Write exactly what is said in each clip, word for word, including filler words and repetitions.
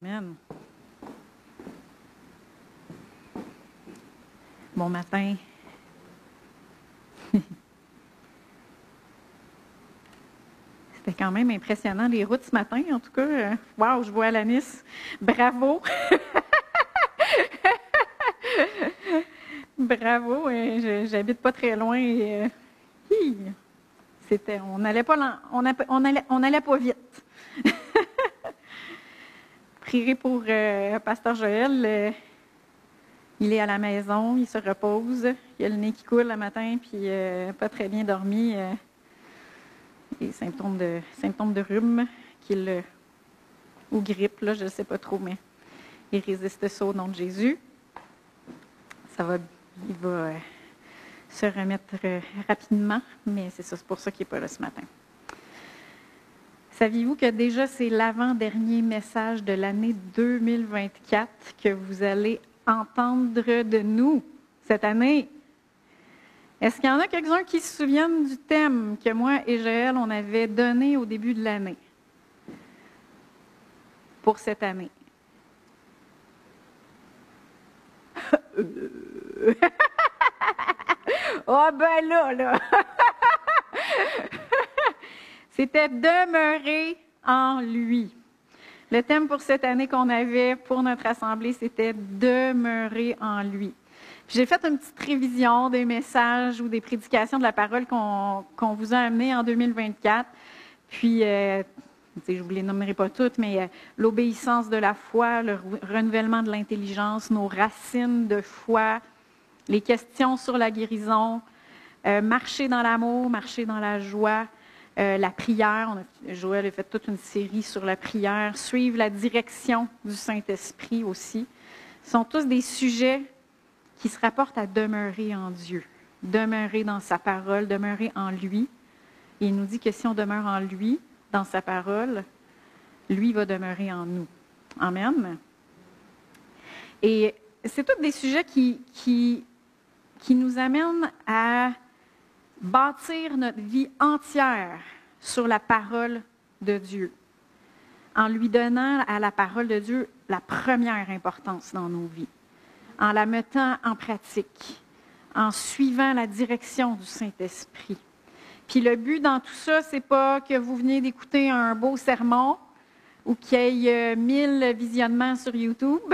Amen. Bon matin. C'était quand même impressionnant les routes ce matin, en tout cas. Waouh, je vois Alanis. Bravo. Bravo. J'habite pas très loin. Et, c'était, on n'allait pas, on, on allait, on allait pas vite. Prierai pour euh, Pasteur Joël. Euh, il est à la maison, il se repose. Il a le nez qui coule le matin, puis euh, pas très bien dormi. Euh, et symptômes de, symptômes de rhume, qu'il, euh, ou grippe, là, je ne sais pas trop, mais il résiste ça au nom de Jésus. Ça va, il va euh, se remettre euh, rapidement, mais c'est ça, c'est pour ça qu'il n'est pas là ce matin. Saviez-vous que déjà c'est l'avant-dernier message de l'année deux mille vingt-quatre que vous allez entendre de nous cette année? Est-ce qu'il y en a quelques-uns qui se souviennent du thème que moi et Joël, on avait donné au début de l'année pour cette année? Oh ben là, là! C'était demeurer en lui. Le thème pour cette année qu'on avait pour notre assemblée, c'était demeurer en lui. J'ai fait une petite révision des messages ou des prédications de la parole qu'on, qu'on vous a amenés en deux mille vingt-quatre. Puis, euh, je ne vous les nommerai pas toutes, mais euh, l'obéissance de la foi, le renouvellement de l'intelligence, nos racines de foi, les questions sur la guérison, euh, marcher dans l'amour, marcher dans la joie, euh, la prière. On a, Joël a fait toute une série sur la prière, suivre la direction du Saint-Esprit aussi. Ce sont tous des sujets qui se rapportent à demeurer en Dieu, demeurer dans sa parole, demeurer en lui. Et il nous dit que si on demeure en lui, dans sa parole, lui va demeurer en nous. Amen. Et c'est tous des sujets qui, qui, qui nous amènent à bâtir notre vie entière sur la parole de Dieu, en lui donnant à la parole de Dieu la première importance dans nos vies, en la mettant en pratique, en suivant la direction du Saint-Esprit. Puis le but dans tout ça, c'est pas que vous veniez d'écouter un beau sermon ou qu'il y ait mille visionnements sur YouTube,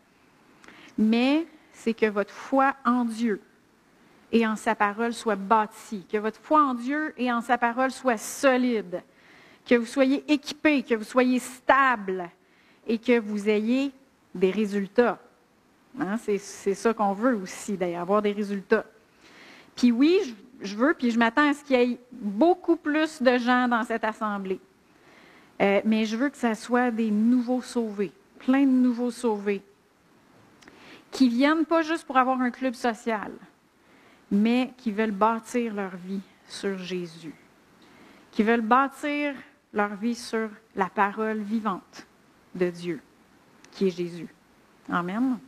mais c'est que votre foi en Dieu et en sa parole soit bâtie, que votre foi en Dieu et en sa parole soit solide, que vous soyez équipés, que vous soyez stable et que vous ayez des résultats. Hein, c'est, c'est ça qu'on veut aussi, d'ailleurs, avoir des résultats. Puis oui, je, je veux, puis je m'attends à ce qu'il y ait beaucoup plus de gens dans cette assemblée. Euh, mais je veux que ça soit des nouveaux sauvés, plein de nouveaux sauvés, qui viennent pas juste pour avoir un club social, mais qui veulent bâtir leur vie sur Jésus, qui veulent bâtir leur vie sur la parole vivante de Dieu, qui est Jésus. Amen.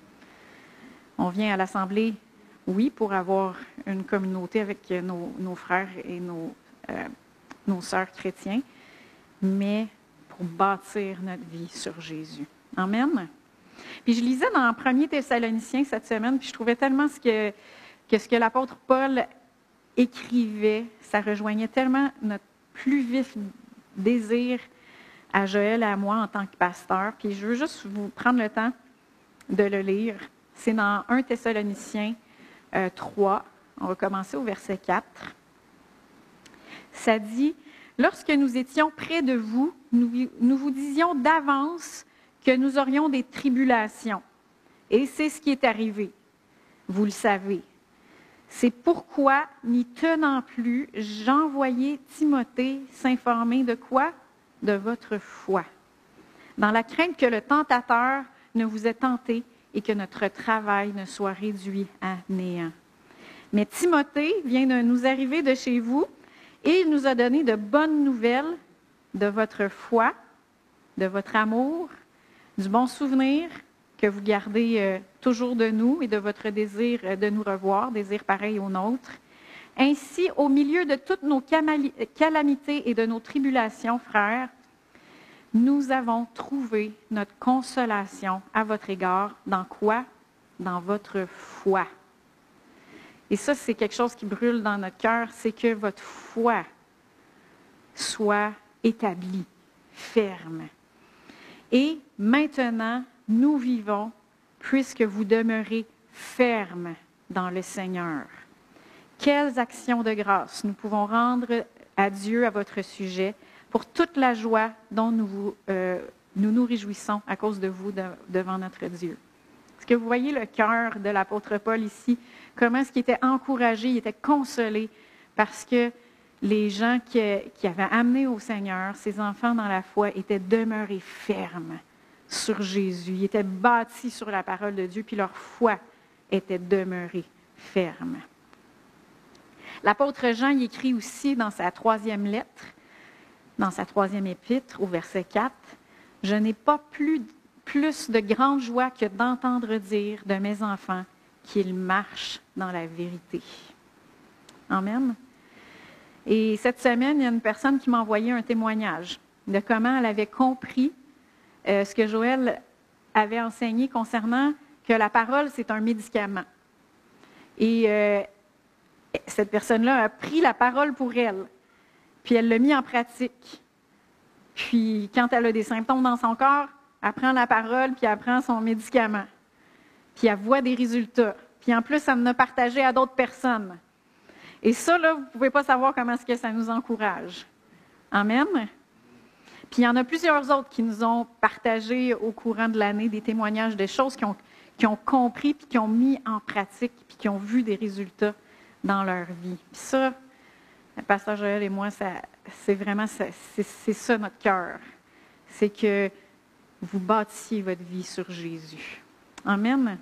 On vient à l'Assemblée, oui, pour avoir une communauté avec nos, nos frères et nos, euh, nos sœurs chrétiens, mais pour bâtir notre vie sur Jésus. Amen. Puis je lisais dans premier Thessaloniciens cette semaine, puis je trouvais tellement ce que, que ce que l'apôtre Paul écrivait, ça rejoignait tellement notre plus vif désir à Joël et à moi en tant que pasteur. Puis je veux juste vous prendre le temps de le lire. C'est dans premier Thessaloniciens euh, trois. On va commencer au verset quatre. Ça dit, « Lorsque nous étions près de vous, nous, nous vous disions d'avance que nous aurions des tribulations. Et c'est ce qui est arrivé. Vous le savez. C'est pourquoi, n'y tenant plus, j'envoyai Timothée s'informer de quoi? De votre foi. Dans la crainte que le tentateur ne vous ait tenté et que notre travail ne soit réduit à néant. Mais Timothée vient de nous arriver de chez vous et il nous a donné de bonnes nouvelles de votre foi, de votre amour, du bon souvenir que vous gardez euh, toujours de nous et de votre désir euh, de nous revoir, désir pareil au nôtre. Ainsi, au milieu de toutes nos calamités et de nos tribulations, frères, nous avons trouvé notre consolation à votre égard. Dans quoi? Dans votre foi. Et ça, c'est quelque chose qui brûle dans notre cœur, c'est que votre foi soit établie, ferme. Et maintenant, nous vivons, puisque vous demeurez ferme dans le Seigneur. Quelles actions de grâce nous pouvons rendre à Dieu à votre sujet pour toute la joie dont nous vous, euh, nous, nous réjouissons à cause de vous de, devant notre Dieu. Est-ce que vous voyez le cœur de l'apôtre Paul ici? Comment est-ce qu'il était encouragé, il était consolé parce que les gens qui, qui avaient amené au Seigneur, ces enfants dans la foi, étaient demeurés fermes sur Jésus. Ils étaient bâtis sur la parole de Dieu, puis leur foi était demeurée ferme. L'apôtre Jean y écrit aussi dans sa troisième lettre, dans sa troisième épître, au verset quatre, « Je n'ai pas plus, plus de grande joie que d'entendre dire de mes enfants qu'ils marchent dans la vérité. » Amen. Et cette semaine, il y a une personne qui m'a envoyé un témoignage de comment elle avait compris euh, ce que Joël avait enseigné concernant que la parole, c'est un médicament. Et euh, cette personne-là a pris la parole pour elle, puis elle l'a mis en pratique. Puis, quand elle a des symptômes dans son corps, elle prend la parole, puis elle prend son médicament. Puis, elle voit des résultats. Puis, en plus, elle en a partagé à d'autres personnes. Et ça, là, vous ne pouvez pas savoir comment est-ce que ça nous encourage. Amen. Puis, il y en a plusieurs autres qui nous ont partagé au courant de l'année des témoignages de choses qu'ils ont, qu'ils ont compris, puis qui ont mis en pratique, puis qui ont vu des résultats dans leur vie. Puis ça, le pasteur Joël et moi, ça, c'est vraiment ça, c'est, c'est ça notre cœur. C'est que vous bâtissiez votre vie sur Jésus. Amen.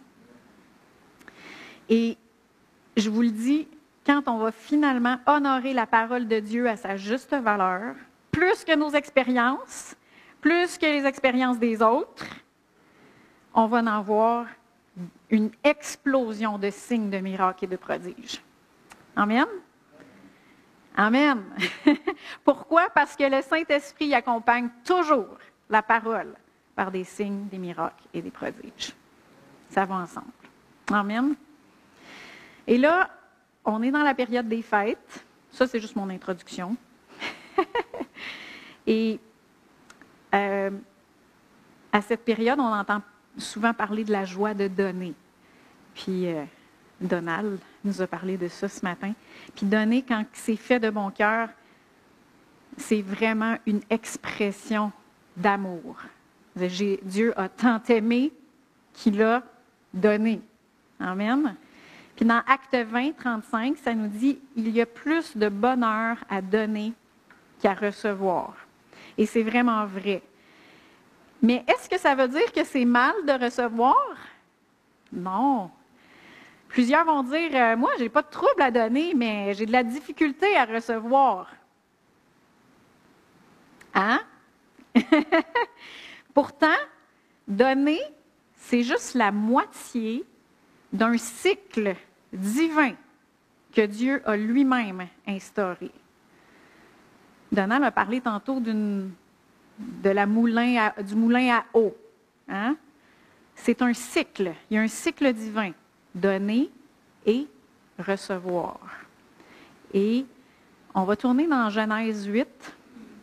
Et je vous le dis, quand on va finalement honorer la parole de Dieu à sa juste valeur, plus que nos expériences, plus que les expériences des autres, on va en voir une explosion de signes, de miracles et de prodiges. Amen? Amen. Pourquoi? Parce que le Saint-Esprit accompagne toujours la parole par des signes, des miracles et des prodiges. Ça va ensemble. Amen. Et là, on est dans la période des fêtes. Ça, c'est juste mon introduction. Et euh, à cette période, on entend souvent parler de la joie de donner. Puis euh, Donald nous a parlé de ça ce matin. Puis donner, quand c'est fait de bon cœur, c'est vraiment une expression d'amour. J'ai, Dieu a tant aimé qu'il a donné. Amen. Puis dans Actes vingt, trente-cinq, ça nous dit « Il y a plus de bonheur à donner qu'à recevoir. » Et c'est vraiment vrai. Mais est-ce que ça veut dire que c'est mal de recevoir? Non. Plusieurs vont dire euh, « Moi, je n'ai pas de trouble à donner, mais j'ai de la difficulté à recevoir. » Hein? Pourtant, donner, c'est juste la moitié d'un cycle divin que Dieu a lui-même instauré. Donald a parlé tantôt d'une, de la moulin à, du moulin à eau. Hein? C'est un cycle. Il y a un cycle divin. Donner et recevoir. Et on va tourner dans Genèse huit,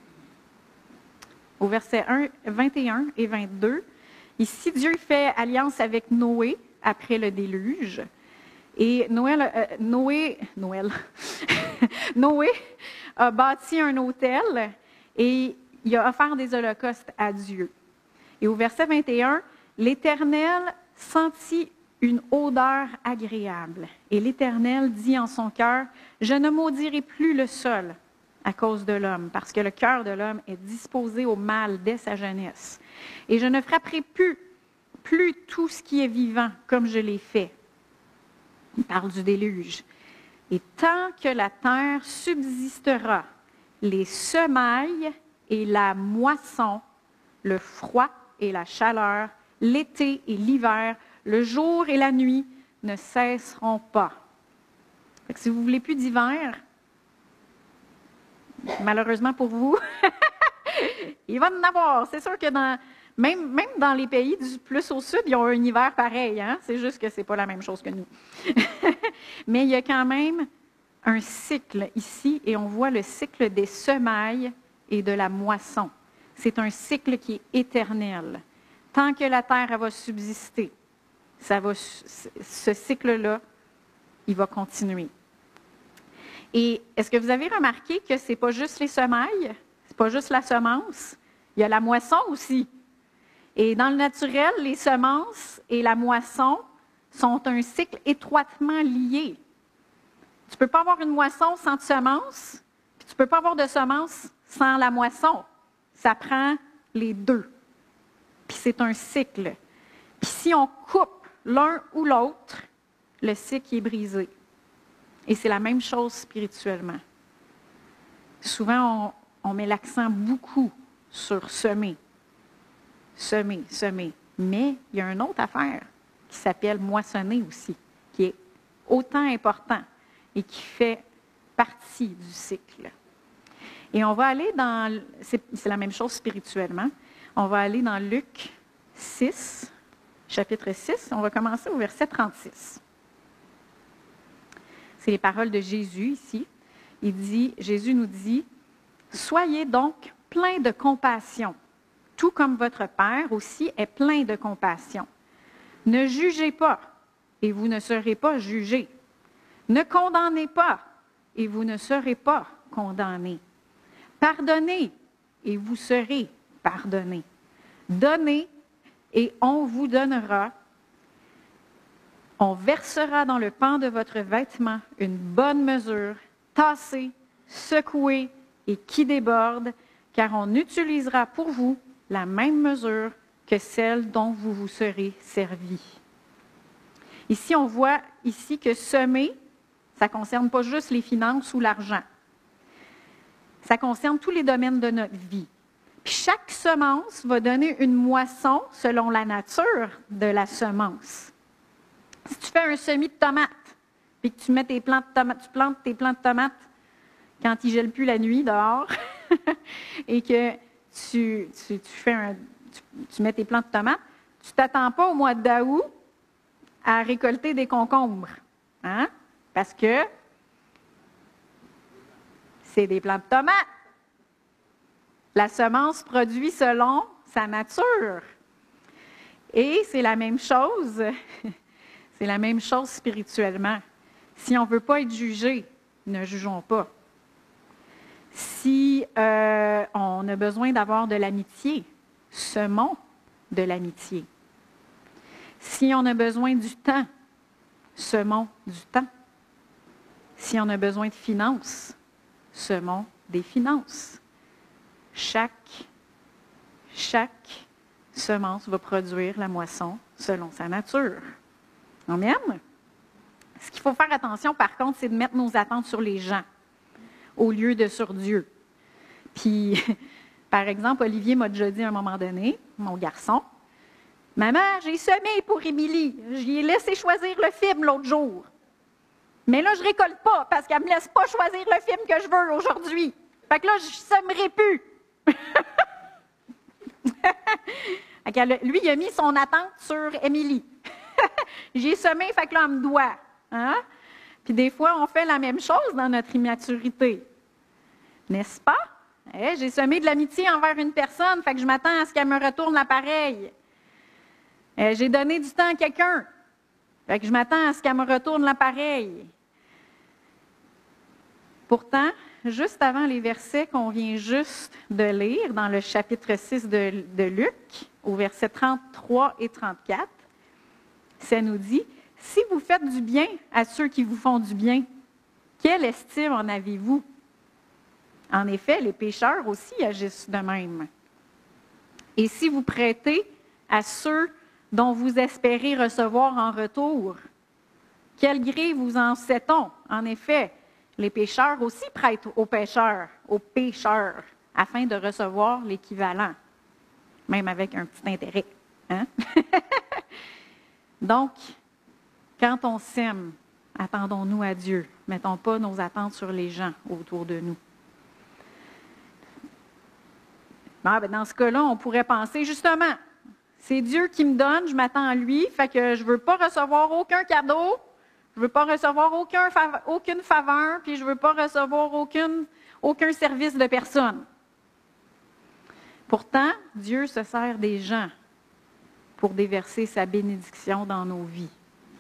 au verset un, vingt et un et vingt-deux. Ici, Dieu fait alliance avec Noé après le déluge. Et Noël, euh, Noé, Noël, Noé a bâti un autel et il a offert des holocaustes à Dieu. Et au verset vingt et un, l'Éternel sentit une odeur agréable. Et l'Éternel dit en son cœur, « Je ne maudirai plus le sol à cause de l'homme, parce que le cœur de l'homme est disposé au mal dès sa jeunesse. Et je ne frapperai plus, plus tout ce qui est vivant comme je l'ai fait. » Il parle du déluge. « Et tant que la terre subsistera, les semailles et la moisson, le froid et la chaleur, l'été et l'hiver, le jour et la nuit ne cesseront pas. » Fait que si vous ne voulez plus d'hiver, malheureusement pour vous, Il va en avoir. C'est sûr que dans, même, même dans les pays du plus au sud, ils ont un hiver pareil. Hein? C'est juste que ce n'est pas la même chose que nous. Mais il y a quand même un cycle ici, et on voit le cycle des semailles et de la moisson. C'est un cycle qui est éternel. Tant que la terre elle va subsister, ça va, ce cycle-là, il va continuer. Et est-ce que vous avez remarqué que ce n'est pas juste les semailles, ce n'est pas juste la semence, il y a la moisson aussi. Et dans le naturel, les semences et la moisson sont un cycle étroitement lié. Tu ne peux pas avoir une moisson sans de semences, puis tu ne peux pas avoir de semences sans la moisson. Ça prend les deux. Puis c'est un cycle. Puis si on coupe l'un ou l'autre, le cycle est brisé. Et c'est la même chose spirituellement. Souvent, on, on met l'accent beaucoup sur semer. Semer, semer. Mais il y a une autre affaire qui s'appelle moissonner aussi, qui est autant important et qui fait partie du cycle. Et on va aller dans, c'est, c'est la même chose spirituellement, on va aller dans Luc six, chapitre six, on va commencer au verset trente-six. C'est les paroles de Jésus ici. Il dit, Jésus nous dit, « Soyez donc pleins de compassion, tout comme votre Père aussi est plein de compassion. Ne jugez pas, et vous ne serez pas jugés. Ne condamnez pas, et vous ne serez pas condamnés. Pardonnez, et vous serez pardonnés. Donnez, et on vous donnera. On versera dans le pan de votre vêtement une bonne mesure, tassée, secouée et qui déborde, car on utilisera pour vous la même mesure que celle dont vous vous serez servis. » Ici, on voit ici que semer, ça ne concerne pas juste les finances ou l'argent. Ça concerne tous les domaines de notre vie. Puis chaque semence va donner une moisson selon la nature de la semence. Si tu fais un semis de tomates, puis que tu mets tes plants de tomates, tu plantes tes plants de tomates quand il ne gèle plus la nuit dehors, et que tu, tu, tu, fais un, tu, tu mets tes plants de tomates, tu ne t'attends pas au mois d'août à récolter des concombres. Hein? Parce que c'est des plants de tomates. La semence produit selon sa nature. Et c'est la même chose, c'est la même chose spirituellement. Si on ne veut pas être jugé, ne jugeons pas. Si euh, on a besoin d'avoir de l'amitié, semons de l'amitié. Si on a besoin du temps, semons du temps. Si on a besoin de finances, semons des finances. Chaque, chaque semence va produire la moisson selon sa nature. Amen? Ce qu'il faut faire attention, par contre, c'est de mettre nos attentes sur les gens au lieu de sur Dieu. Puis, par exemple, Olivier m'a déjà dit à un moment donné, mon garçon, « Maman, j'ai semé pour Émilie. J'y ai laissé choisir le film l'autre jour. Mais là, je ne récolte pas parce qu'elle ne me laisse pas choisir le film que je veux aujourd'hui. Fait que là, je ne sèmerai plus. » Lui, il a mis son attente sur Émilie. J'ai semé, fait que là, on me doit. Hein? Puis des fois, on fait la même chose dans notre immaturité. N'est-ce pas? Eh, j'ai semé de l'amitié envers une personne, fait que je m'attends à ce qu'elle me retourne l'appareil. Eh, j'ai donné du temps à quelqu'un, fait que je m'attends à ce qu'elle me retourne l'appareil. Pourtant, juste avant les versets qu'on vient juste de lire, dans le chapitre six de, de Luc, au verset trente-trois et trente-quatre, ça nous dit, « Si vous faites du bien à ceux qui vous font du bien, quelle estime en avez-vous? » En effet, les pécheurs aussi agissent de même. « Et si vous prêtez à ceux dont vous espérez recevoir en retour, quel gré vous en sait-on? En effet, les pécheurs aussi prêtent aux pécheurs, aux pécheurs, afin de recevoir l'équivalent, même avec un petit intérêt. Hein? Donc, quand on sème, attendons-nous à Dieu. Mettons pas nos attentes sur les gens autour de nous. Ah, ben dans ce cas-là, on pourrait penser, justement, c'est Dieu qui me donne, je m'attends à lui, fait que je ne veux pas recevoir aucun cadeau, je ne veux pas recevoir aucun, aucune faveur, puis je ne veux pas recevoir aucune, aucun service de personne. Pourtant, Dieu se sert des gens pour déverser sa bénédiction dans nos vies.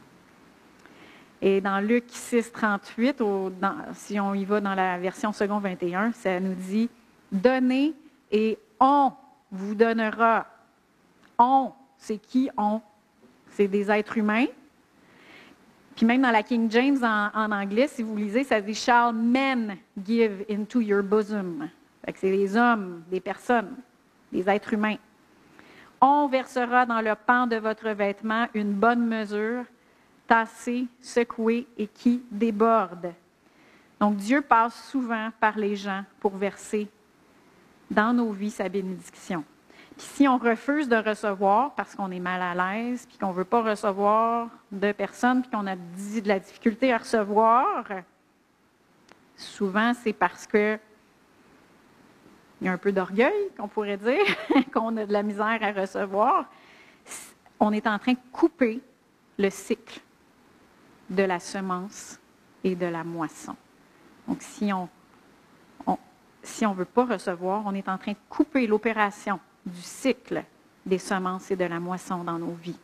Et dans Luc six, trente-huit, au, dans, si on y va dans la version second vingt et un, ça nous dit « Donnez et on vous donnera. » On, c'est qui on? C'est des êtres humains. Puis même dans la King James en, en anglais, si vous lisez, ça dit « Shall men give into your bosom ». Fait que c'est des hommes, des personnes, des êtres humains. On versera dans le pan de votre vêtement une bonne mesure, tassée, secouée et qui déborde. Donc Dieu passe souvent par les gens pour verser dans nos vies sa bénédiction. Puis si on refuse de recevoir parce qu'on est mal à l'aise, puis qu'on ne veut pas recevoir de personnes, puis qu'on a de la difficulté à recevoir, souvent c'est parce que il y a un peu d'orgueil, qu'on pourrait dire, qu'on a de la misère à recevoir. On est en train de couper le cycle de la semence et de la moisson. Donc, si on on, si on ne veut pas recevoir, on est en train de couper l'opération du cycle des semences et de la moisson dans nos vies.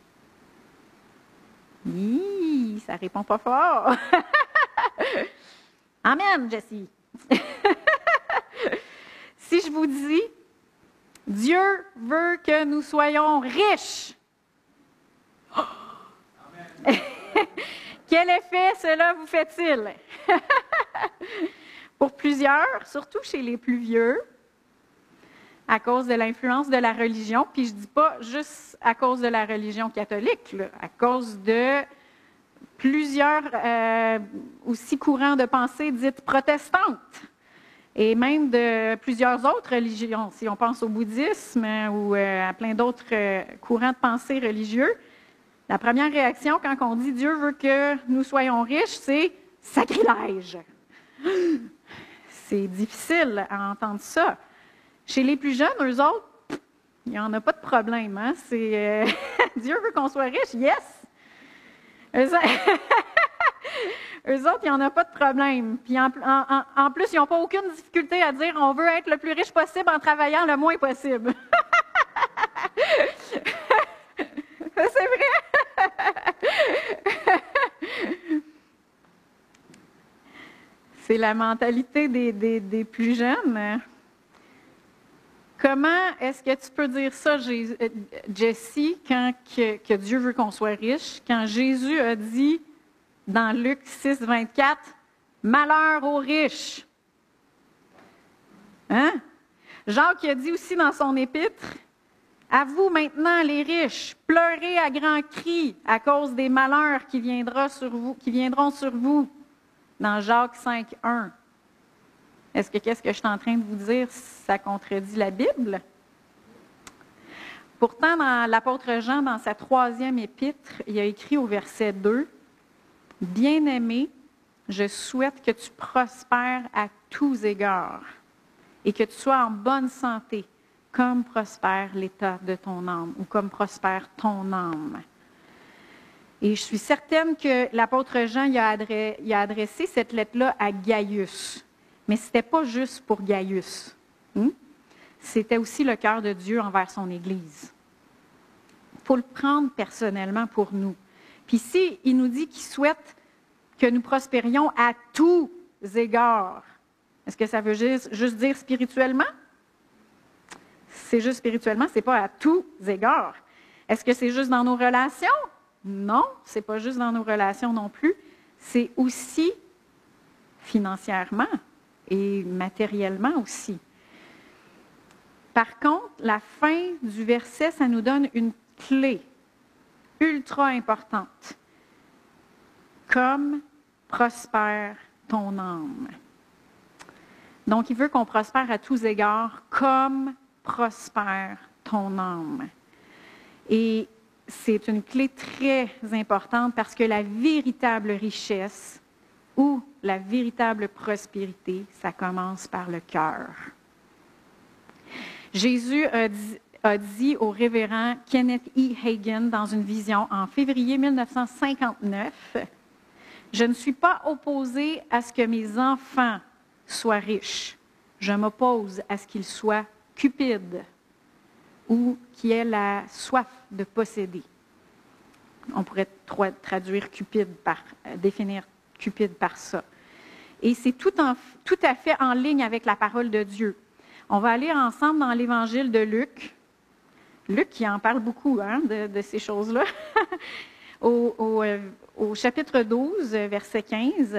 Hi, ça répond pas fort. Amen, Jessie. Si je vous dis, Dieu veut que nous soyons riches. Amen. Quel effet cela vous fait-il? Pour plusieurs, surtout chez les plus vieux, à cause de l'influence de la religion, puis je ne dis pas juste à cause de la religion catholique, là, à cause de plusieurs euh, aussi courants de pensée dites protestantes, et même de plusieurs autres religions. Si on pense au bouddhisme ou euh, à plein d'autres euh, courants de pensée religieux, la première réaction quand on dit « Dieu veut que nous soyons riches », c'est « sacrilège ». C'est difficile à entendre ça. Chez les plus jeunes, eux autres, il n'y en a pas de problème. Hein? C'est euh, Dieu veut qu'on soit riche, yes! Eux, Eux autres, il n'y en a pas de problème. Puis en, en, en plus, ils n'ont pas aucune difficulté à dire on veut être le plus riche possible en travaillant le moins possible. C'est vrai? C'est la mentalité des, des, des plus jeunes. Comment est-ce que tu peux dire ça, Jessie, quand que, que Dieu veut qu'on soit riche, quand Jésus a dit dans Luc six, vingt-quatre, « Malheur aux riches ». Hein? Jacques a dit aussi dans son épître, « À vous maintenant les riches, pleurez à grands cris à cause des malheurs qui, viendra sur vous, qui viendront sur vous ». Dans Jacques cinq, un. Est-ce que qu'est-ce que je suis en train de vous dire, ça contredit la Bible? Pourtant, dans l'apôtre Jean, dans sa troisième épître, il a écrit au verset deux, « Bien-aimé, je souhaite que tu prospères à tous égards et que tu sois en bonne santé, comme prospère l'état de ton âme ou comme prospère ton âme. » Et je suis certaine que l'apôtre Jean il a, adressé, il a adressé cette lettre-là à Gaius. Mais ce n'était pas juste pour Gaius. Hein? C'était aussi le cœur de Dieu envers son Église. Il faut le prendre personnellement pour nous. Puis ici, il nous dit qu'il souhaite que nous prospérions à tous égards. Est-ce que ça veut juste, juste dire spirituellement? C'est juste spirituellement, ce n'est pas à tous égards. Est-ce que c'est juste dans nos relations? Non, ce n'est pas juste dans nos relations non plus. C'est aussi financièrement et matériellement aussi. Par contre, la fin du verset, ça nous donne une clé ultra importante. Comme prospère ton âme. Donc, il veut qu'on prospère à tous égards, comme prospère ton âme. Et c'est une clé très importante parce que la véritable richesse ou la véritable prospérité, ça commence par le cœur. Jésus a dit, a dit au révérend Kenneth E. Hagin dans une vision en février mille neuf cent cinquante-neuf, « Je ne suis pas opposé à ce que mes enfants soient riches. Je m'oppose à ce qu'ils soient cupides ou qui aient la soif de posséder. » On pourrait traduire cupide par, définir cupide par ça. Et c'est tout, en, tout à fait en ligne avec la parole de Dieu. On va aller ensemble dans l'Évangile de Luc. Luc qui en parle beaucoup hein, de, de ces choses-là. au, au, au chapitre douze, verset quinze.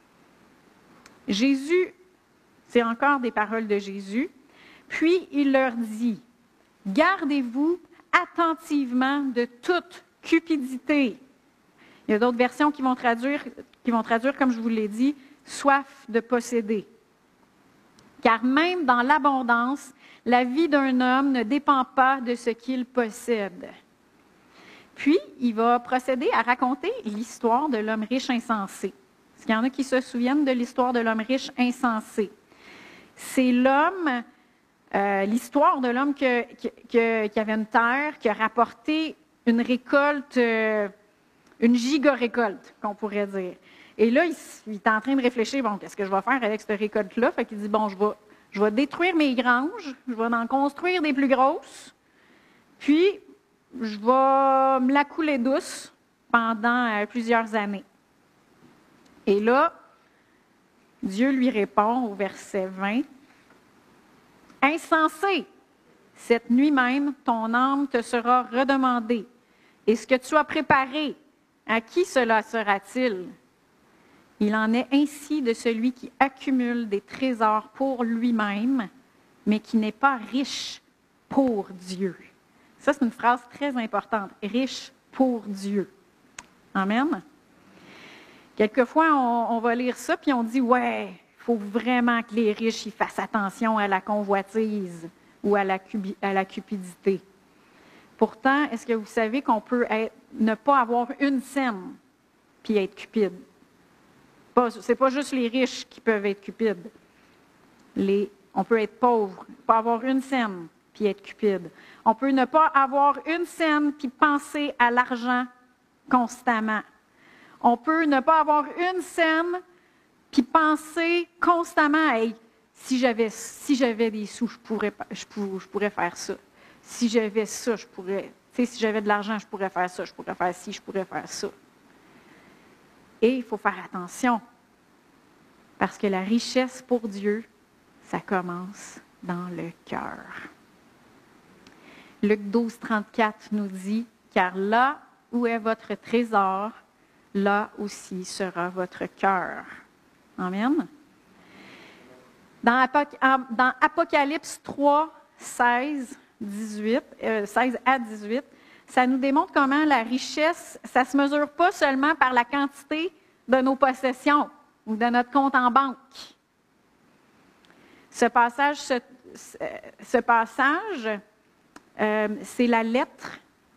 Jésus, c'est encore des paroles de Jésus. Puis il leur dit, « Gardez-vous attentivement de toute cupidité. » Il y a d'autres versions qui vont traduire, qui vont traduire, comme je vous l'ai dit, « soif de posséder. » Car même dans l'abondance, la vie d'un homme ne dépend pas de ce qu'il possède. Puis, il va procéder à raconter l'histoire de l'homme riche insensé. Est-ce qu'il y en a qui se souviennent de l'histoire de l'homme riche insensé? C'est l'homme, euh, l'histoire de l'homme que, que, qui avait une terre, qui a rapporté une récolte, euh, une giga-récolte, qu'on pourrait dire. Et là, il, il est en train de réfléchir, bon, qu'est-ce que je vais faire avec cette récolte-là? Fait qu'il dit, bon, je vais, je vais détruire mes granges, je vais en construire des plus grosses, puis je vais me la couler douce pendant euh, plusieurs années. Et là, Dieu lui répond au verset vingt, « Insensé, cette nuit même, ton âme te sera redemandée. Et ce que tu as préparé, à qui cela sera-t-il? Il en est ainsi de celui qui accumule des trésors pour lui-même, mais qui n'est pas riche pour Dieu. » Ça, c'est une phrase très importante. « Riche pour Dieu. » Amen. Quelquefois, on, on va lire ça, puis on dit, « Ouais, il faut vraiment que les riches ils fassent attention à la convoitise ou à la, cubi, à la cupidité. » Pourtant, est-ce que vous savez qu'on peut être, ne pas avoir une scène puis être cupide? Ce n'est pas juste les riches qui peuvent être cupides. Les, on peut être pauvre, pas avoir une scène puis être cupide. On peut ne pas avoir une scène puis penser à l'argent constamment. On peut ne pas avoir une scène puis penser constamment à hey, si j'avais si j'avais des sous, je pourrais, je, pourrais, je pourrais faire ça. Si j'avais ça, je pourrais. Tu sais, si j'avais de l'argent, je pourrais faire ça, je pourrais faire ci, je pourrais faire ça. Et il faut faire attention, parce que la richesse pour Dieu, ça commence dans le cœur. Luc douze, trente-quatre nous dit, « Car là où est votre trésor, là aussi sera votre cœur. » Amen. Dans, dans Apocalypse trois, seize, dix-huit, euh, seize à dix-huit, ça nous démontre comment la richesse, ça ne se mesure pas seulement par la quantité de nos possessions ou de notre compte en banque. Ce passage, ce, ce passage euh, c'est la lettre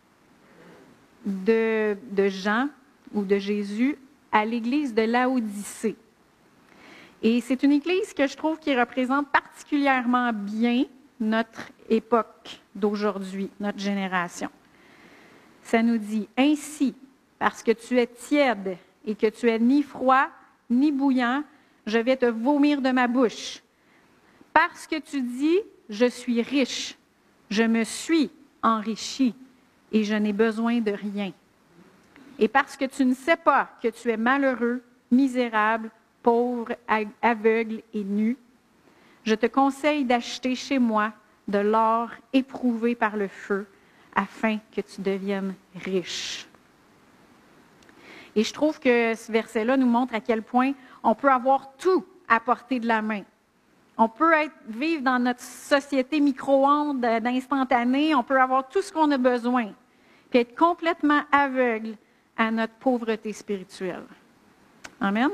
de, de Jean ou de Jésus à l'église de Laodicée. Et c'est une église que je trouve qui représente particulièrement bien notre époque d'aujourd'hui, notre génération. Ça nous dit, « Ainsi, parce que tu es tiède et que tu es ni froid ni bouillant, je vais te vomir de ma bouche. Parce que tu dis, je suis riche, je me suis enrichi et je n'ai besoin de rien. Et parce que tu ne sais pas que tu es malheureux, misérable, pauvre, aveugle et nu, je te conseille d'acheter chez moi de l'or éprouvé par le feu, afin que tu deviennes riche. » Et je trouve que ce verset-là nous montre à quel point on peut avoir tout à portée de la main. On peut être, vivre dans notre société micro-ondes d'instantané, on peut avoir tout ce qu'on a besoin, puis être complètement aveugle à notre pauvreté spirituelle. Amen.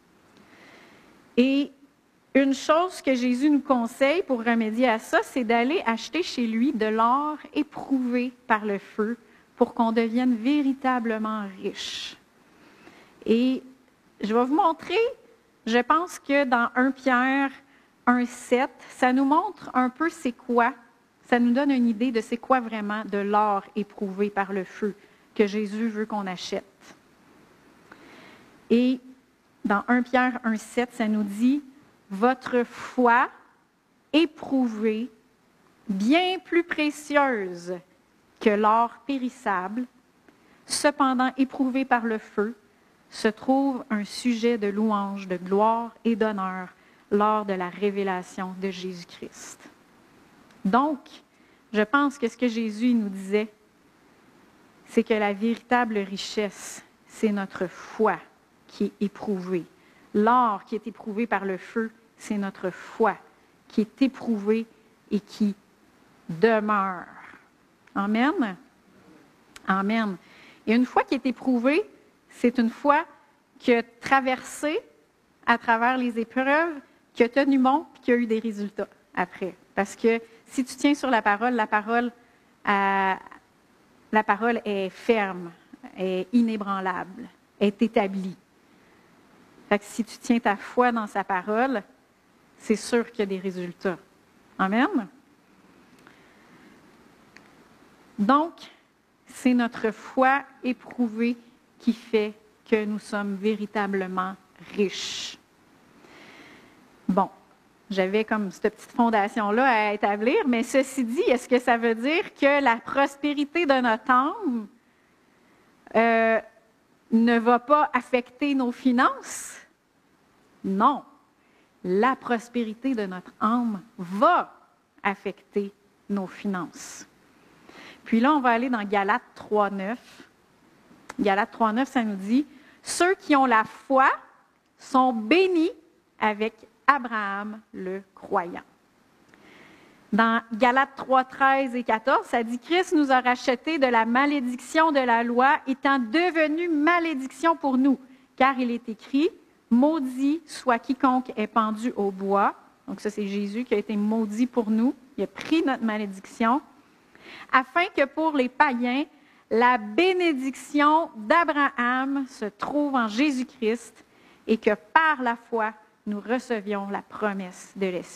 Et une chose que Jésus nous conseille pour remédier à ça, c'est d'aller acheter chez lui de l'or éprouvé par le feu pour qu'on devienne véritablement riche. Et je vais vous montrer, je pense que dans Première Pierre un sept, ça nous montre un peu c'est quoi ça nous donne une idée de c'est quoi vraiment de l'or éprouvé par le feu que Jésus veut qu'on achète. Et dans premier Pierre un sept, ça nous dit « Votre foi éprouvée, bien plus précieuse que l'or périssable, cependant éprouvée par le feu, se trouve un sujet de louange, de gloire et d'honneur lors de la révélation de Jésus-Christ. » Donc, je pense que ce que Jésus nous disait, c'est que la véritable richesse, c'est notre foi qui est éprouvée. L'or qui est éprouvé par le feu, c'est notre foi qui est éprouvée et qui demeure. Amen? Amen. Et une foi qui est éprouvée, c'est une foi qui a traversé à travers les épreuves, qui a tenu bon et qui a eu des résultats après. Parce que si tu tiens sur la parole, la parole, euh, la parole est ferme, est inébranlable, est établie. Fait que si tu tiens ta foi dans sa parole, c'est sûr qu'il y a des résultats. Amen? Donc, c'est notre foi éprouvée qui fait que nous sommes véritablement riches. Bon, j'avais comme cette petite fondation-là à établir, mais ceci dit, est-ce que ça veut dire que la prospérité de notre âme euh, ne va pas affecter nos finances? Non. La prospérité de notre âme va affecter nos finances. Puis là, on va aller dans Galates trois neuf. Galates trois neuf, ça nous dit « Ceux qui ont la foi sont bénis avec Abraham le croyant. » Dans Galates trois treize et quatorze, ça dit « Christ nous a rachetés de la malédiction de la loi, étant devenu malédiction pour nous. Car il est écrit, maudit soit quiconque est pendu au bois. » Donc ça, c'est Jésus qui a été maudit pour nous. Il a pris notre malédiction. « Afin que pour les païens, la bénédiction d'Abraham se trouve en Jésus-Christ et que par la foi, nous recevions la promesse de l'Esprit. »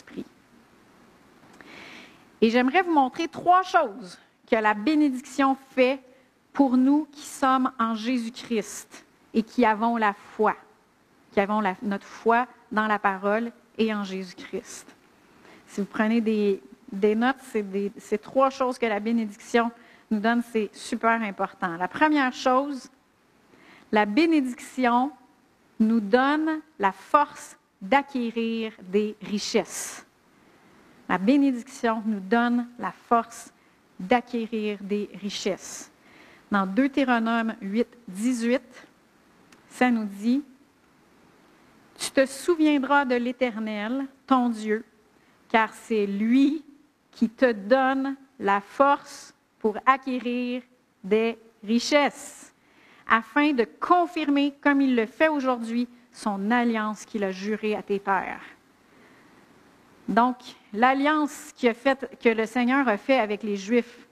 Et j'aimerais vous montrer trois choses que la bénédiction fait pour nous qui sommes en Jésus-Christ et qui avons la foi, qui avons la, notre foi dans la parole et en Jésus-Christ. Si vous prenez des, des notes, c'est, des, c'est trois choses que la bénédiction nous donne, c'est super important. La première chose, la bénédiction nous donne la force d'acquérir des richesses. La bénédiction nous donne la force d'acquérir des richesses. Dans Deutéronome huit dix-huit, ça nous dit « Tu te souviendras de l'Éternel, ton Dieu, car c'est lui qui te donne la force pour acquérir des richesses, afin de confirmer, comme il le fait aujourd'hui, son alliance qu'il a jurée à tes pères. » Donc, l'alliance qu'il a faite, que le Seigneur a faite avec les Juifs,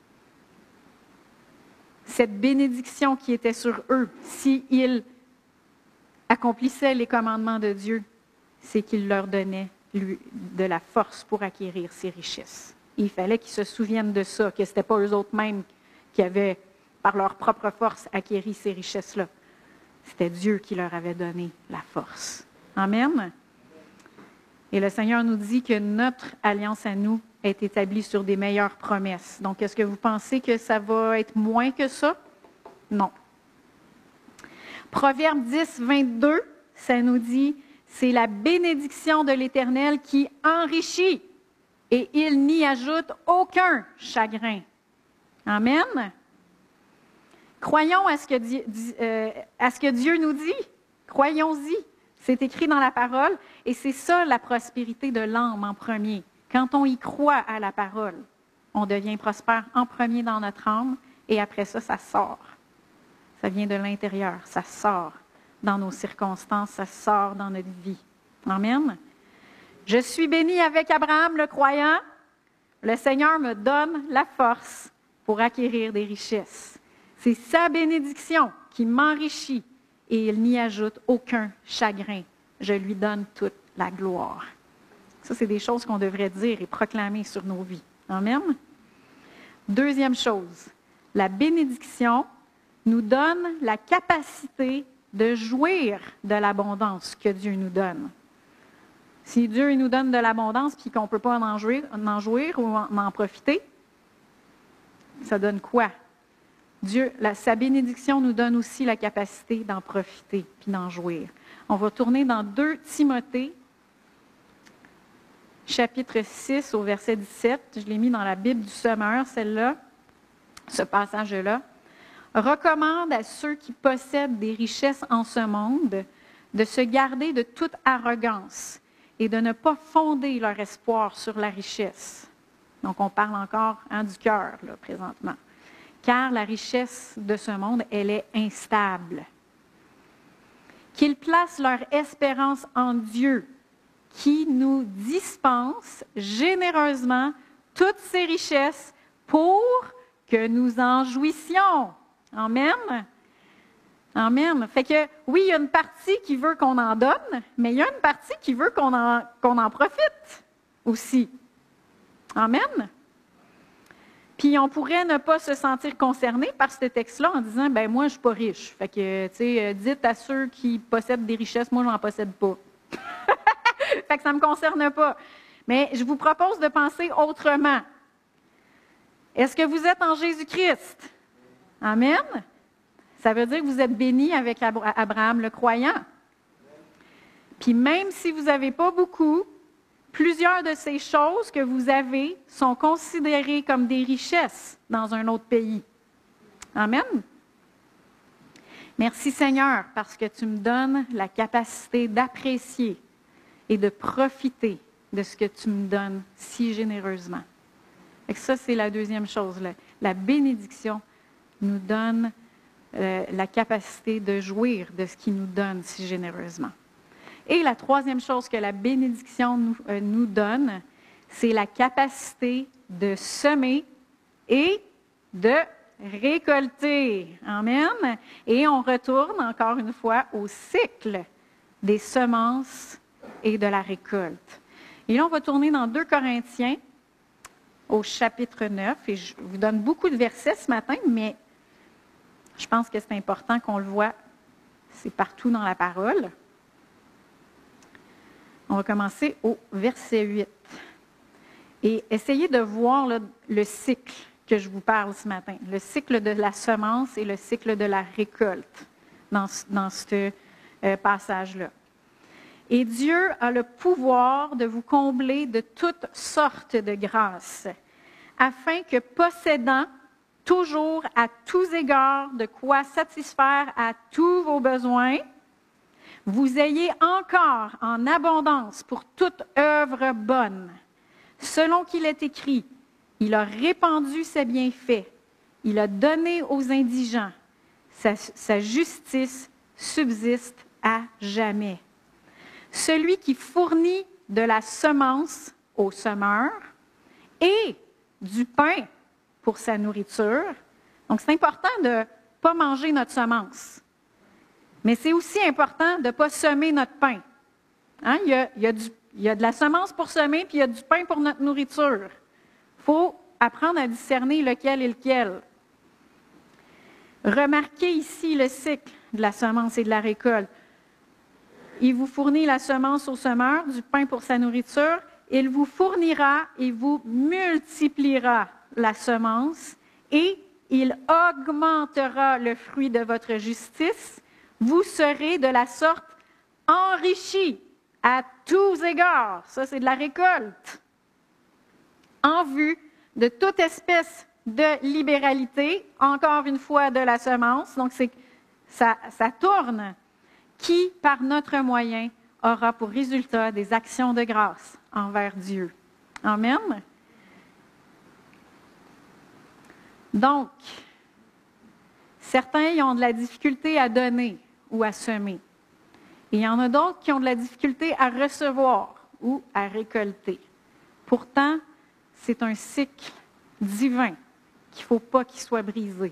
cette bénédiction qui était sur eux, s'ils accomplissaient les commandements de Dieu, c'est qu'il leur donnait lui, de la force pour acquérir ces richesses. Et il fallait qu'ils se souviennent de ça, que ce n'était pas eux-mêmes qui avaient, par leur propre force, acquéri ces richesses-là. C'était Dieu qui leur avait donné la force. Amen. Et le Seigneur nous dit que notre alliance à nous est établie sur des meilleures promesses. Donc, est-ce que vous pensez que ça va être moins que ça? Non. Proverbe dix, vingt-deux, ça nous dit, c'est la bénédiction de l'Éternel qui enrichit et il n'y ajoute aucun chagrin. Amen. Croyons à ce que Dieu, euh, à ce que Dieu nous dit. Croyons-y. C'est écrit dans la parole et c'est ça la prospérité de l'âme en premier. Quand on y croit à la parole, on devient prospère en premier dans notre âme et après ça, ça sort. Ça vient de l'intérieur, ça sort dans nos circonstances, ça sort dans notre vie. Amen. Je suis béni avec Abraham le croyant. Le Seigneur me donne la force pour acquérir des richesses. C'est sa bénédiction qui m'enrichit et il n'y ajoute aucun chagrin. Je lui donne toute la gloire. Ça, c'est des choses qu'on devrait dire et proclamer sur nos vies. Amen. Deuxième chose, la bénédiction nous donne la capacité de jouir de l'abondance que Dieu nous donne. Si Dieu nous donne de l'abondance et qu'on ne peut pas en jouir, en jouir ou en, en profiter, ça donne quoi? Dieu, la, sa bénédiction nous donne aussi la capacité d'en profiter puis d'en jouir. On va tourner dans deux Timothée, chapitre six au verset dix-sept. Je l'ai mis dans la Bible du Sommeur, celle-là, ce passage-là. Recommande à ceux qui possèdent des richesses en ce monde de se garder de toute arrogance et de ne pas fonder leur espoir sur la richesse. Donc, on parle encore hein, du cœur, là, présentement. Car la richesse de ce monde, elle est instable. Qu'ils placent leur espérance en Dieu, qui nous dispense généreusement toutes ces richesses pour que nous en jouissions. Amen. Amen. Fait que, oui, il y a une partie qui veut qu'on en donne, mais il y a une partie qui veut qu'on en, qu'on en profite aussi. Amen. Puis on pourrait ne pas se sentir concerné par ce texte-là en disant, ben moi, je ne suis pas riche. Fait que, tu sais, dites à ceux qui possèdent des richesses, moi, je n'en possède pas. Fait que ça ne me concerne pas. Mais je vous propose de penser autrement. Est-ce que vous êtes en Jésus-Christ? Amen. Ça veut dire que vous êtes bénis avec Abraham le croyant. Puis même si vous n'avez pas beaucoup, plusieurs de ces choses que vous avez sont considérées comme des richesses dans un autre pays. Amen. Merci Seigneur, parce que tu me donnes la capacité d'apprécier et de profiter de ce que tu me donnes si généreusement. Et ça, c'est la deuxième chose. La, la bénédiction nous donne euh, la capacité de jouir de ce qu'il nous donne si généreusement. Et la troisième chose que la bénédiction nous, euh, nous donne, c'est la capacité de semer et de récolter. Amen. Et on retourne encore une fois au cycle des semences et de la récolte. Et là, on va tourner dans deux Corinthiens au chapitre neuf. Et je vous donne beaucoup de versets ce matin, mais je pense que c'est important qu'on le voit. C'est partout dans la parole. On va commencer au verset huit. Et essayez de voir là, le cycle que je vous parle ce matin. Le cycle de la semence et le cycle de la récolte dans, dans ce euh, passage-là. Et Dieu a le pouvoir de vous combler de toutes sortes de grâces, afin que possédant toujours à tous égards de quoi satisfaire à tous vos besoins, vous ayez encore en abondance pour toute œuvre bonne. Selon qu'il est écrit, il a répandu ses bienfaits, il a donné aux indigents, sa, sa justice subsiste à jamais. Celui qui fournit de la semence au semeur et du pain pour sa nourriture. Donc, c'est important de ne pas manger notre semence. Mais c'est aussi important de ne pas semer notre pain. Hein? Il y a, il y a du, il y a de la semence pour semer, puis il y a du pain pour notre nourriture. Il faut apprendre à discerner lequel est lequel. Remarquez ici le cycle de la semence et de la récolte. Il vous fournit la semence au semeur, du pain pour sa nourriture. Il vous fournira et vous multipliera la semence et il augmentera le fruit de votre justice. Vous serez de la sorte enrichis à tous égards. Ça, c'est de la récolte. En vue de toute espèce de libéralité, encore une fois de la semence. Donc, c'est, ça, ça tourne. Qui, par notre moyen, aura pour résultat des actions de grâce envers Dieu. Amen. Donc, certains ils ont de la difficulté à donner ou à semer. Et il y en a d'autres qui ont de la difficulté à recevoir ou à récolter. Pourtant, c'est un cycle divin qu'il ne faut pas qu'il soit brisé.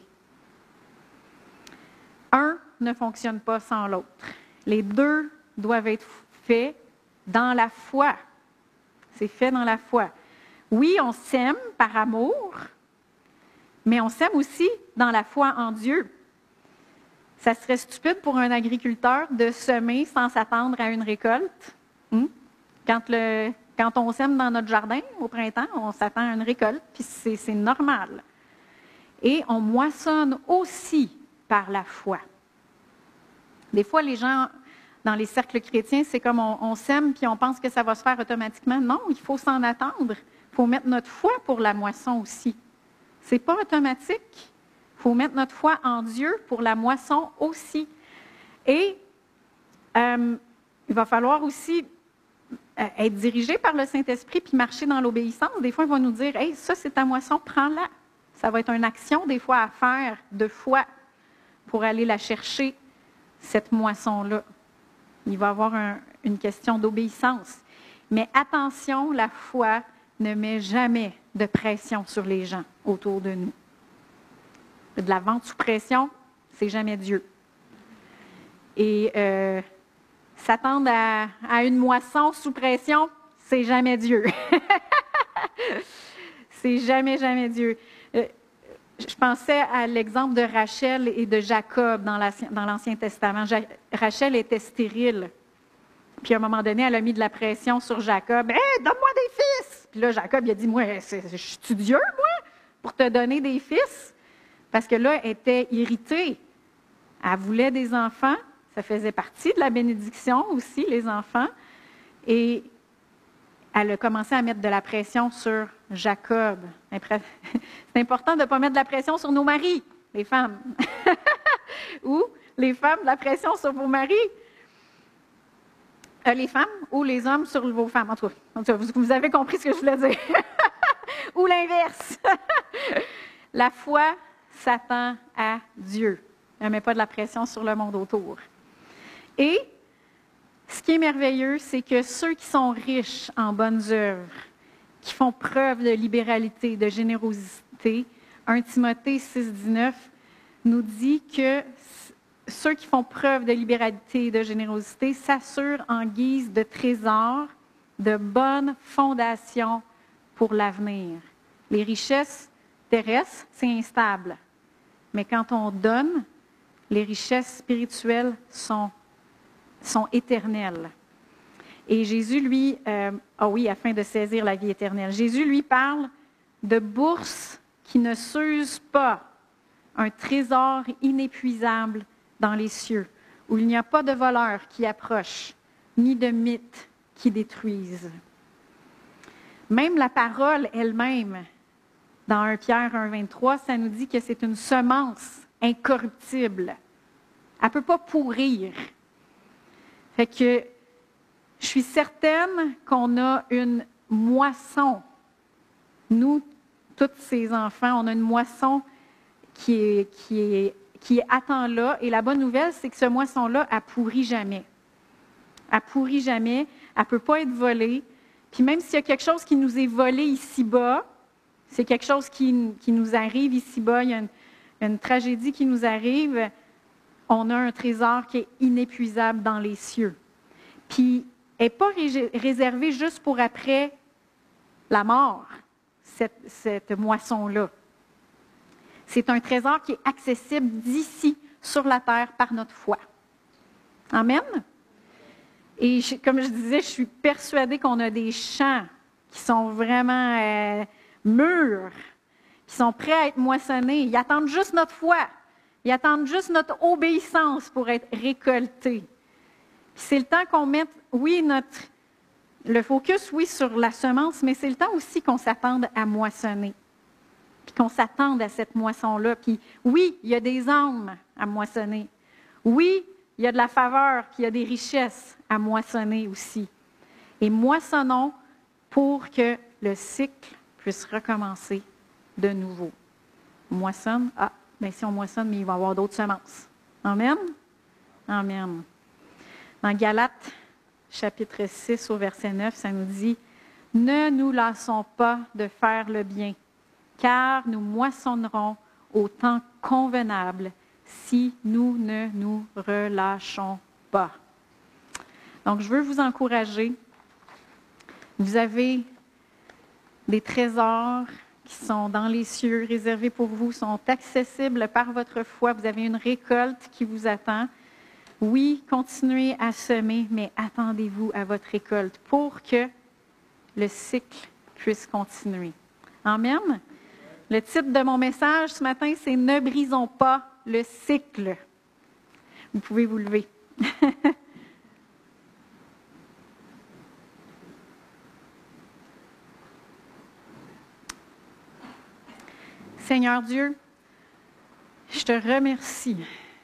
Un ne fonctionne pas sans l'autre. Les deux doivent être faits dans la foi. C'est fait dans la foi. Oui, on s'aime par amour, mais on s'aime aussi dans la foi en Dieu. Ça serait stupide pour un agriculteur de semer sans s'attendre à une récolte. Hum? Quand, le, quand on sème dans notre jardin au printemps, on s'attend à une récolte, puis c'est, c'est normal. Et on moissonne aussi par la foi. Des fois, les gens, dans les cercles chrétiens, c'est comme on, on sème puis on pense que ça va se faire automatiquement. Non, il faut s'en attendre. Il faut mettre notre foi pour la moisson aussi. Ce n'est pas automatique. Il faut mettre notre foi en Dieu pour la moisson aussi. Et euh, il va falloir aussi euh, être dirigé par le Saint-Esprit puis marcher dans l'obéissance. Des fois, il va nous dire « Hey, ça, c'est ta moisson, prends-la. » Ça va être une action, des fois, à faire de foi pour aller la chercher, cette moisson-là. Il va y avoir un, une question d'obéissance. Mais attention, la foi ne met jamais de pression sur les gens autour de nous. De la vente sous pression, c'est jamais Dieu. Et euh, s'attendre à, à une moisson sous pression, c'est jamais Dieu. C'est jamais, jamais Dieu. Euh, je pensais à l'exemple de Rachel et de Jacob dans l'Ancien, dans l'Ancien Testament. Ja, Rachel était stérile. Puis à un moment donné, elle a mis de la pression sur Jacob. « Hé, hey, donne-moi des fils! » Puis là, Jacob, il a dit, « Moi, je suis Dieu, moi, pour te donner des fils? » Parce que là, elle était irritée. Elle voulait des enfants. Ça faisait partie de la bénédiction aussi, les enfants. Et elle a commencé à mettre de la pression sur Jacob. C'est important de ne pas mettre de la pression sur nos maris, les femmes. Ou les femmes, de la pression sur vos maris. Euh, les femmes ou les hommes sur vos femmes. En tout cas, en tout cas vous, vous avez compris ce que je voulais dire. Ou l'inverse. La foi s'attend à Dieu. Elle ne met pas de la pression sur le monde autour. Et ce qui est merveilleux, c'est que ceux qui sont riches en bonnes œuvres, qui font preuve de libéralité, de générosité, premier Timothée six, dix-neuf nous dit que ceux qui font preuve de libéralité et de générosité s'assurent en guise de trésor, de bonnes fondations pour l'avenir. Les richesses terrestres, c'est instable. Mais quand on donne, les richesses spirituelles sont, sont éternelles. Et Jésus, lui, euh, ah oui, afin de saisir la vie éternelle. Jésus, lui, parle de bourses qui ne s'usent pas, un trésor inépuisable dans les cieux, où il n'y a pas de voleurs qui approchent, ni de mythes qui détruisent. Même la parole elle-même, dans premier Pierre un, vingt-trois, ça nous dit que c'est une semence incorruptible. Elle ne peut pas pourrir. Fait que je suis certaine qu'on a une moisson. Nous, tous ces enfants, on a une moisson qui est, qui est, qui est attend là. Et la bonne nouvelle, c'est que ce moisson-là, elle ne pourrit jamais. Elle ne pourrit jamais. Elle ne peut pas être volée. Puis même s'il y a quelque chose qui nous est volé ici-bas, c'est quelque chose qui, qui nous arrive ici-bas, il y a une, une tragédie qui nous arrive, on a un trésor qui est inépuisable dans les cieux. Puis, elle n'est pas ré- réservée juste pour après la mort, cette, cette moisson-là. C'est un trésor qui est accessible d'ici, sur la terre, par notre foi. Amen? Et je, comme je disais, je suis persuadée qu'on a des champs qui sont vraiment euh, mûrs, qui sont prêts à être moissonnés. Ils attendent juste notre foi. Ils attendent juste notre obéissance pour être récoltés. C'est le temps qu'on mette, oui, notre, le focus, oui, sur la semence, mais c'est le temps aussi qu'on s'attende à moissonner. Puis qu'on s'attende à cette moisson-là. Puis oui, il y a des âmes à moissonner. Oui, il y a de la faveur, puis il y a des richesses à moissonner aussi. Et moissonnons pour que le cycle puisse recommencer de nouveau. Moissonne, ah, bien si on moissonne, mais il va y avoir d'autres semences. Amen? Amen. Dans Galates, chapitre six, au verset neuf, ça nous dit « Ne nous lassons pas de faire le bien, car nous moissonnerons au temps convenable si nous ne nous relâchons pas. » Donc, je veux vous encourager. Vous avez Des trésors qui sont dans les cieux, réservés pour vous, sont accessibles par votre foi. Vous avez une récolte qui vous attend. Oui, continuez à semer, mais attendez-vous à votre récolte pour que le cycle puisse continuer. Amen. Le titre de mon message ce matin, c'est « Ne brisons pas le cycle ». Vous pouvez vous lever. Seigneur Dieu, je te remercie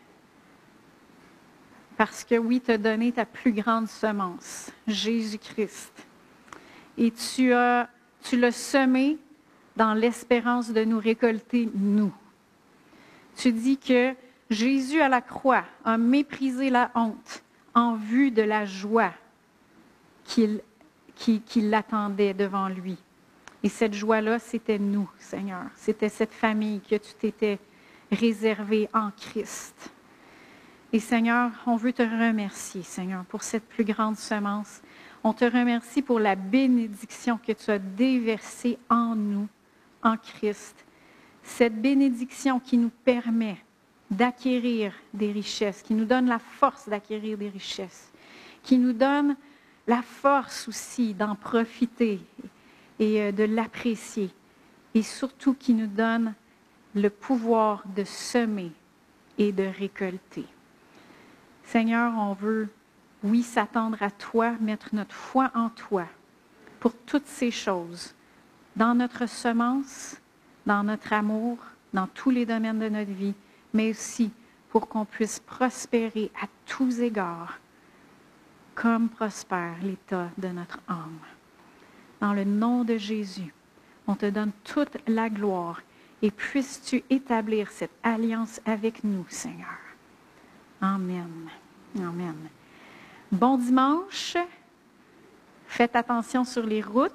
parce que oui, tu as donné ta plus grande semence, Jésus-Christ. Et tu as, tu l'as semé dans l'espérance de nous récolter, nous. Tu dis que Jésus à la croix a méprisé la honte en vue de la joie qu'il, qui, qui l'attendait devant lui. Et cette joie-là, c'était nous, Seigneur. C'était cette famille que tu t'étais réservée en Christ. Et Seigneur, on veut te remercier, Seigneur, pour cette plus grande semence. On te remercie pour la bénédiction que tu as déversée en nous, en Christ. Cette bénédiction qui nous permet d'acquérir des richesses, qui nous donne la force d'acquérir des richesses, qui nous donne la force aussi d'en profiter et de l'apprécier, et surtout qui nous donne le pouvoir de semer et de récolter. Seigneur, on veut, oui, s'attendre à toi, mettre notre foi en toi pour toutes ces choses, dans notre semence, dans notre amour, dans tous les domaines de notre vie, mais aussi pour qu'on puisse prospérer à tous égards, comme prospère l'état de notre âme. Dans le nom de Jésus, on te donne toute la gloire et puisses-tu établir cette alliance avec nous, Seigneur. Amen. Amen. Bon dimanche. Faites attention sur les routes.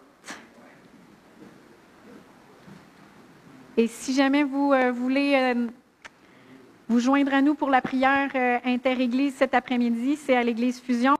Et si jamais vous euh, voulez euh, vous joindre à nous pour la prière euh, inter-église cet après-midi, c'est à l'église Fusion.